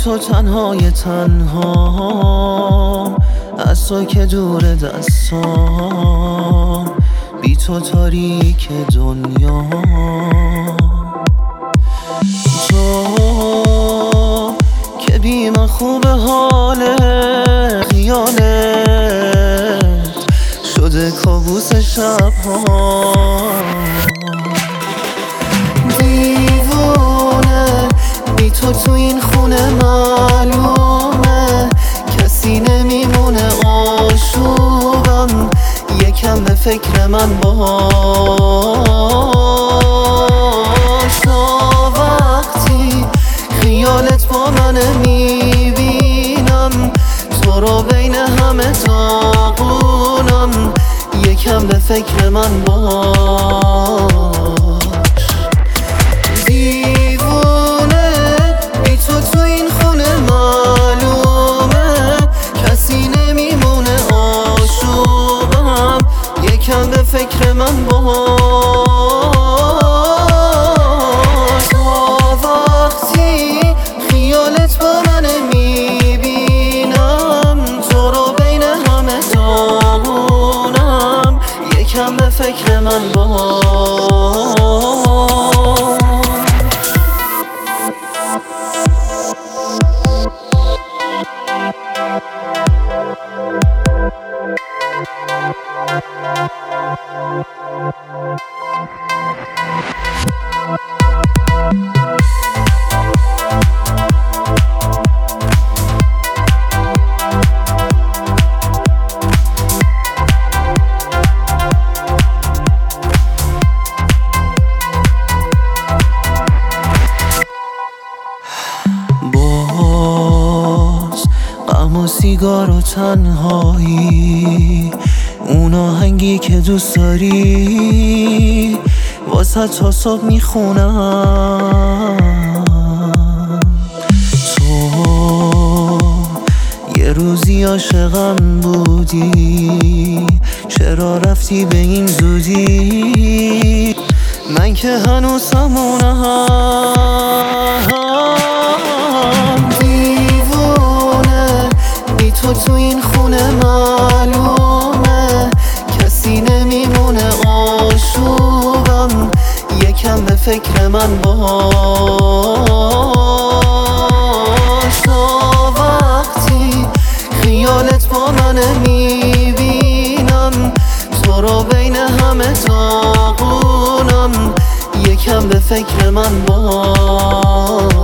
تو تنهای تنها، از تو که دور دستام، بی تو تاریک دنیا. تو که بی من خوب حال خیالت شده کابوس شبها. دیوونه بی تو این خونه معلومه، کسی نمیمونه آشوبم، یکم به فکر من باش. تا وقتی خیالت با من میبینم، تو رو بین همه داغونم، یکم به فکر من باش. دیوونه بی تو این خونه معلومه، کسی نمیمونه آشوبم، یکم به فکر من باش. تا وقتی خیالت با من میبینم، تو رو بین همه داغونم، یکم به فکر من باش. غم و سیگار و تنهایی، اون آهنگی که دوست داری واسه تا صبح میخونم. تو یه روزی عاشقم بودی، چرا رفتی به این زودی؟ من که هنوز همونم. تو این خونه معلومه، کسی نمیمونه آشوبم، یکم به فکر من باش. تا وقتی خیالت با من میبینم، تو رو بین همه داغونم، یکم به فکر من باش.